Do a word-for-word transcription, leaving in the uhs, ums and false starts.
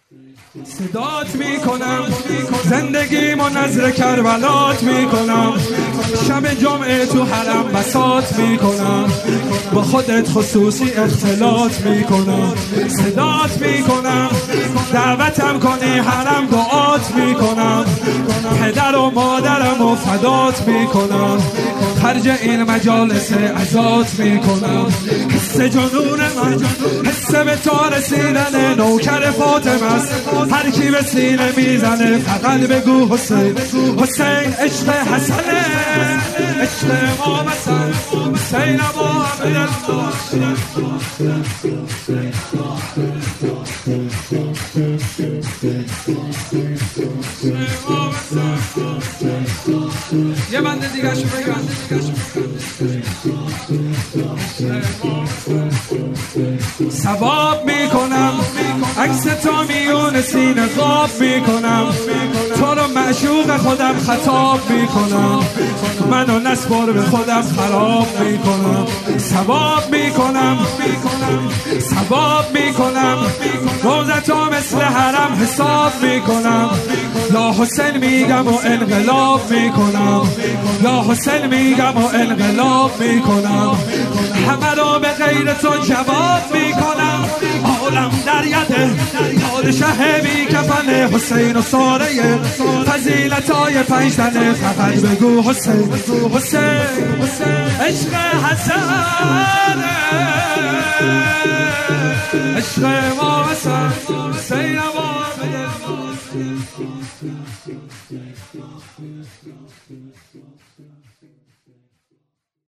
صدات میکنم زندگیمو نظر کربلات میکنم، شب جمعه تو حرم بساط میکنم، با خودت خصوصی اختلاط میکنم. صدات میکنم دعوتم کنی حرم دعات میکنم، پدر و مادرم و فدات میکنم، خرج این مجالس عزات میکنم. حس جنون من حس به تو رسیدن نوکر فاطمه است، هر کی به سینه میزنه فقط بگو حسین. حسین عشق حسنه، عشق امام حسن، حسین ابا عبدالله. یه بنده دیگه شو بگم، ثواب میکنم عکس تو میون سینه غاب میکنم، تو رو معشوق خودم خطاب میکنم، منو نسپار به خودم خراب میکنم. ثواب میکنم ثواب میکنم روزتو مثل حرم حساب میکنم، یا حسین میگم و انقلاب میکنم، یا حسین میگم و انقلاب میکنم. همه رو به غیر تو جواب میکنم، عالم در یده پادشه بی کفن حسین و ساره فضیلتای پنج تنه، فقط بگو حسین حسین عشق حسن، عشق امام حسن، حسین امام حسن.